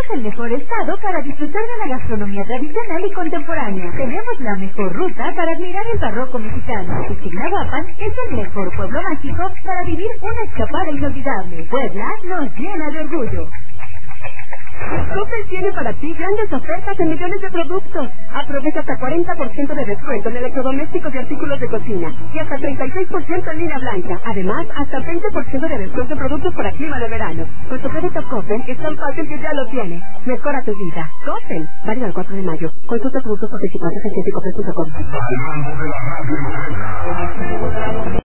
el mejor estado para disfrutar de la gastronomía tradicional y contemporánea. Tenemos la mejor ruta para admirar el barroco mexicano. Y Chignahuapan es el mejor pueblo mágico para vivir una escapada inolvidable. Puebla nos llena de orgullo. Coppel tiene para ti grandes ofertas en millones de productos. Aprovecha hasta 40% de descuento en electrodomésticos y artículos de cocina. Y hasta 36% en línea blanca. Además, hasta 20% de descuento en productos para clima de verano. Con tu crédito Coppel es tan fácil que ya lo tienes. Mejora tu vida. Coppel. Válido al 4 de mayo. Consulta productos participantes en cienticoppel.com.